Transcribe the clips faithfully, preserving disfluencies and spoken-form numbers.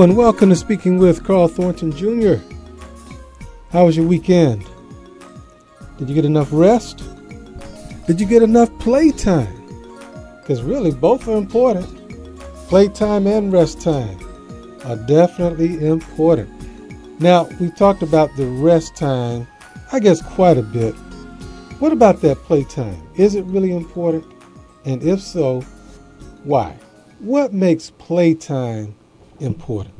and welcome to Speaking with Carl Thornton Junior How was your weekend? Did you get enough rest? Did you get enough playtime? Because really, both are important. Playtime and rest time are definitely important. Now, we've talked about the rest time, I guess, quite a bit. What about that playtime? Is it really important? And if so, why? What makes playtime important?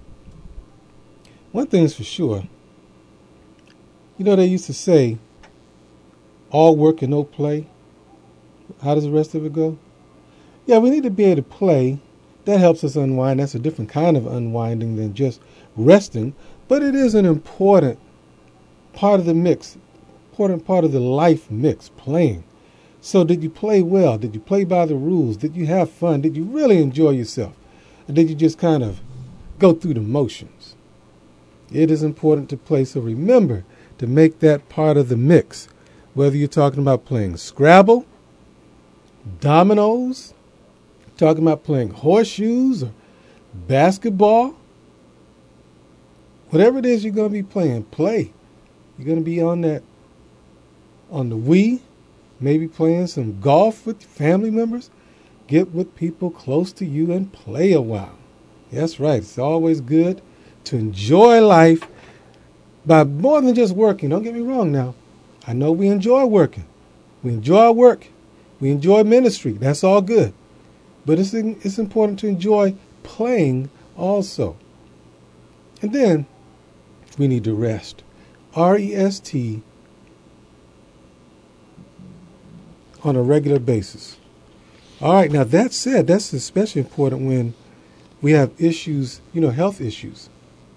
One thing's for sure. You know, they used to say, all work and no play. How does the rest of it go? Yeah, we need to be able to play. That helps us unwind. That's a different kind of unwinding than just resting. But it is an important part of the mix, important part of the life mix, playing. So did you play well? Did you play by the rules? Did you have fun? Did you really enjoy yourself? Or did you just kind of go through the motions? It is important to play, so remember to make that part of the mix. Whether you're talking about playing Scrabble, dominoes, talking about playing horseshoes or basketball, whatever it is you're going to be playing, play. You're going to be on that, on the Wii, maybe playing some golf with family members. Get with people close to you and play a while. That's right. It's always good to enjoy life by more than just working. Don't get me wrong now. I know we enjoy working. We enjoy work. We enjoy ministry. That's all good. But it's, it's important to enjoy playing also. And then we need to rest. R E S T on a regular basis. All right, now that said, that's especially important when we have issues, you know, health issues.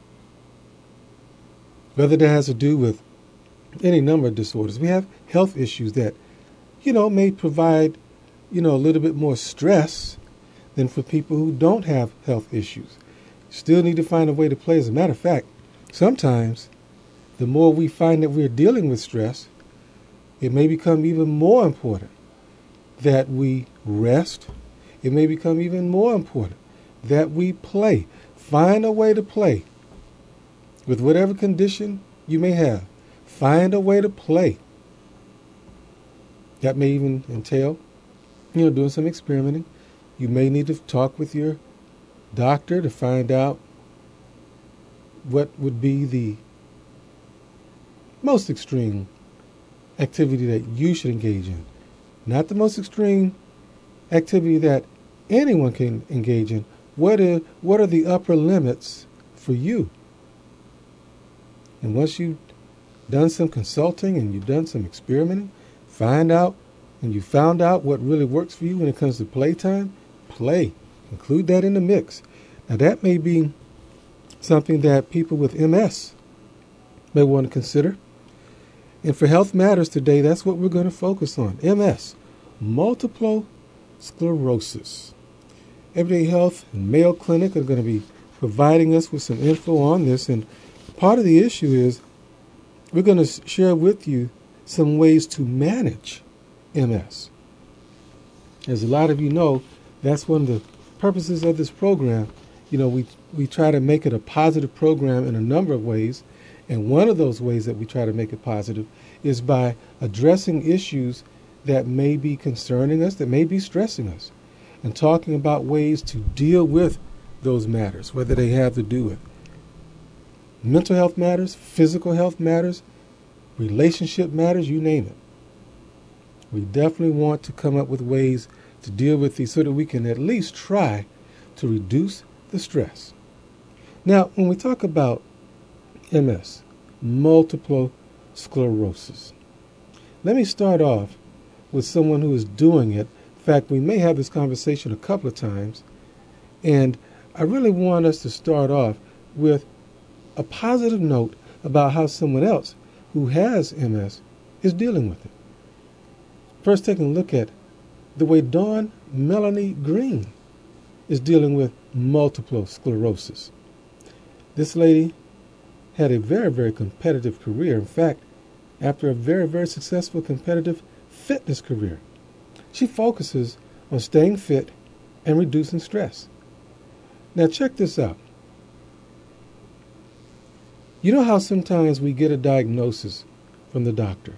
Whether that has to do with any number of disorders. We have health issues that, you know, may provide, you know, a little bit more stress than for people who don't have health issues. Still need to find a way to play. As a matter of fact, sometimes the more we find that we're dealing with stress, it may become even more important that we rest. It may become even more important that we play. Find a way to play with whatever condition you may have. Find a way to play. That may even entail, you know, doing some experimenting. You may need to talk with your doctor to find out what would be the most extreme activity that you should engage in. Not the most extreme activity that anyone can engage in. What are, what are the upper limits for you? And once you've done some consulting and you've done some experimenting, find out, and you found out what really works for you when it comes to playtime, play. Include that in the mix. Now that may be something that people with M S may want to consider. And for Health Matters today, that's what we're going to focus on. M S, multiple sclerosis. Everyday Health and Mayo Clinic are going to be providing us with some info on this. And part of the issue is we're going to share with you some ways to manage M S. As a lot of you know, that's one of the purposes of this program. You know, we, we try to make it a positive program in a number of ways. And one of those ways that we try to make it positive is by addressing issues that may be concerning us, that may be stressing us, and talking about ways to deal with those matters, whether they have to do with mental health matters, physical health matters, relationship matters, you name it. We definitely want to come up with ways to deal with these so that we can at least try to reduce the stress. Now, when we talk about M S, multiple sclerosis, let me start off with someone who is doing it. In fact, we may have this conversation a couple of times, and I really want us to start off with a positive note about how someone else who has M S is dealing with it. First, taking a look at the way Dawn Melanie Green is dealing with multiple sclerosis. This lady had a very, very competitive career. In fact, after a very, very successful competitive fitness career, she focuses on staying fit and reducing stress. Now check this out. You know how sometimes we get a diagnosis from the doctor,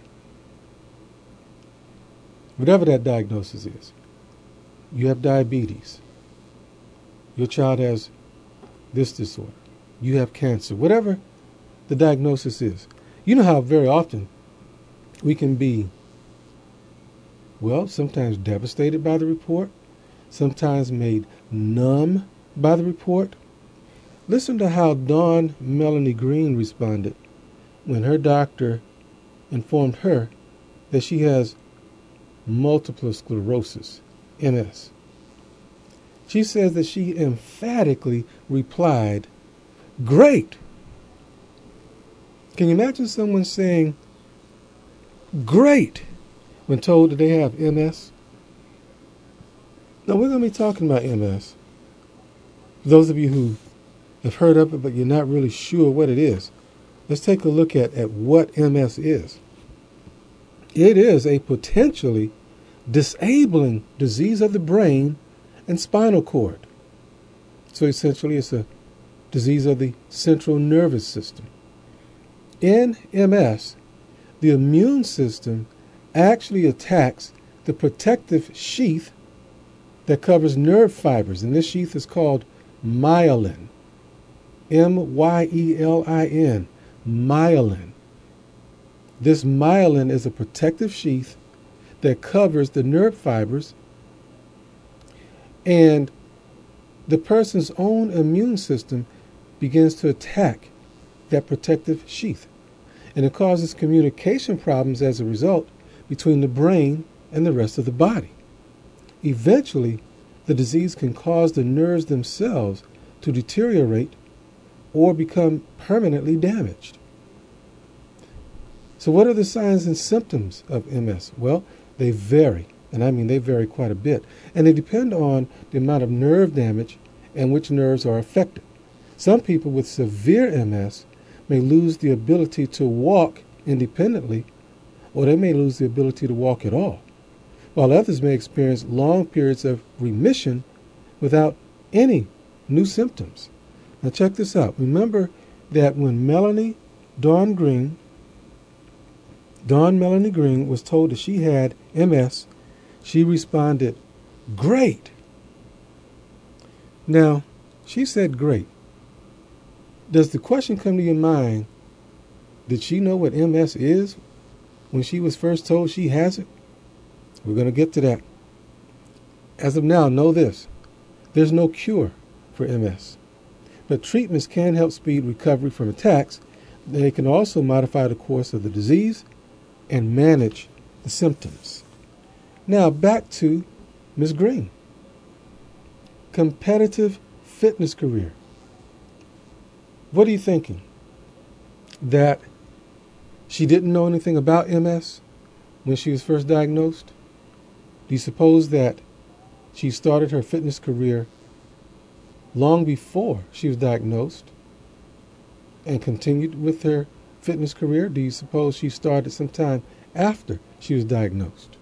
whatever that diagnosis is. You have diabetes. Your child has this disorder. You have cancer. Whatever the diagnosis is. You know how very often we can be, well, sometimes devastated by the report, sometimes made numb by the report. Listen to how Dawn Melanie Green responded when her doctor informed her that she has multiple sclerosis, M S. She says that she emphatically replied, "Great." Can you imagine someone saying, "Great," when told that they have M S? Now, we're going to be talking about M S. For those of you who have heard of it, but you're not really sure what it is, let's take a look at, at what M S is. It is a potentially disabling disease of the brain and spinal cord. So essentially, it's a disease of the central nervous system. In M S, the immune system actually attacks the protective sheath that covers nerve fibers, and this sheath is called myelin. M Y E L I N, myelin. This myelin is a protective sheath that covers the nerve fibers, and the person's own immune system begins to attack that protective sheath. And it causes communication problems as a result between the brain and the rest of the body. Eventually, the disease can cause the nerves themselves to deteriorate or become permanently damaged. So what are the signs and symptoms of M S? Well, they vary, and I mean they vary quite a bit, and they depend on the amount of nerve damage and which nerves are affected. Some people with severe M S may lose the ability to walk independently, or they may lose the ability to walk at all, while others may experience long periods of remission without any new symptoms. Now check this out. Remember that when Melanie Dawn Green, Dawn Melanie Green was told that she had M S, she responded, "Great." Now, she said great. Does the question come to your mind, did she know what M S is when she was first told she has it? We're going to get to that. As of now, know this. There's no cure for M S. But treatments can help speed recovery from attacks. They can also modify the course of the disease and manage the symptoms. Now back to Miz Green. Competitive fitness career. What are you thinking? That she didn't know anything about M S when she was first diagnosed? Do you suppose that she started her fitness career long before she was diagnosed and continued with her fitness career? Do you suppose she started sometime after she was diagnosed?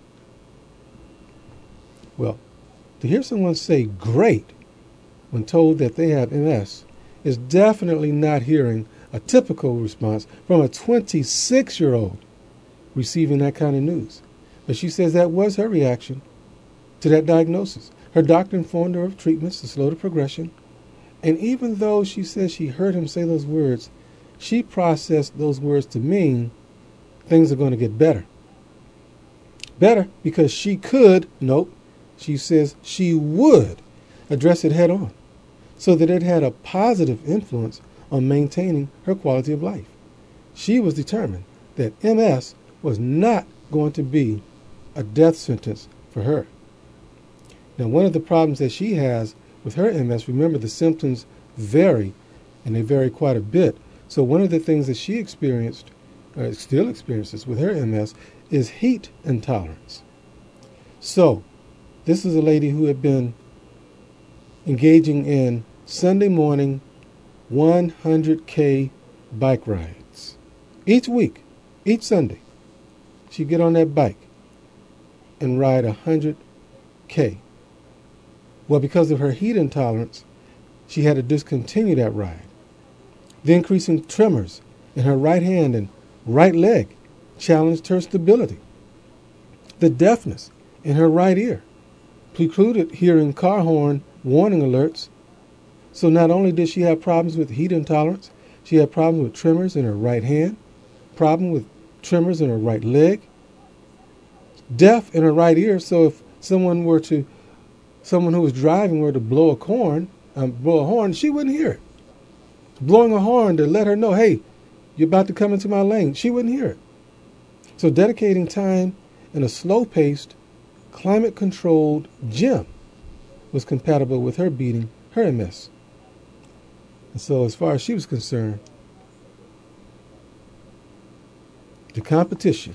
Well, to hear someone say great when told that they have M S is definitely not hearing a typical response from a twenty-six-year-old receiving that kind of news. But she says that was her reaction to that diagnosis. Her doctor informed her of treatments to slow the progression. And even though she says she heard him say those words, she processed those words to mean things are going to get better. Better because she could, nope, she says she would address it head on so that it had a positive influence on maintaining her quality of life. She was determined that M S was not going to be a death sentence for her. Now, one of the problems that she has with her M S, remember the symptoms vary, and they vary quite a bit. So one of the things that she experienced, or still experiences with her M S, is heat intolerance. So this is a lady who had been engaging in Sunday morning one hundred K bike rides. Each week, each Sunday, she'd get on that bike and ride one hundred K. Well, because of her heat intolerance, she had to discontinue that ride. The increasing tremors in her right hand and right leg challenged her stability. The deafness in her right ear precluded hearing car horn warning alerts. So not only did she have problems with heat intolerance, she had problems with tremors in her right hand, problem with tremors in her right leg, deaf in her right ear. So if someone were to, someone who was driving were to blow a horn, um, blow a horn, she wouldn't hear it. Blowing a horn to let her know, hey, you're about to come into my lane, she wouldn't hear it. So dedicating time in a slow-paced, climate-controlled gym was compatible with her beating her M S. And so as far as she was concerned, the competition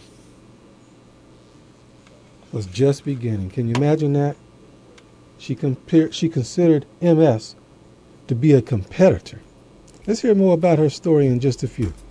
was just beginning. Can you imagine that? She compared, she considered M S to be a competitor. Let's hear more about her story in just a few.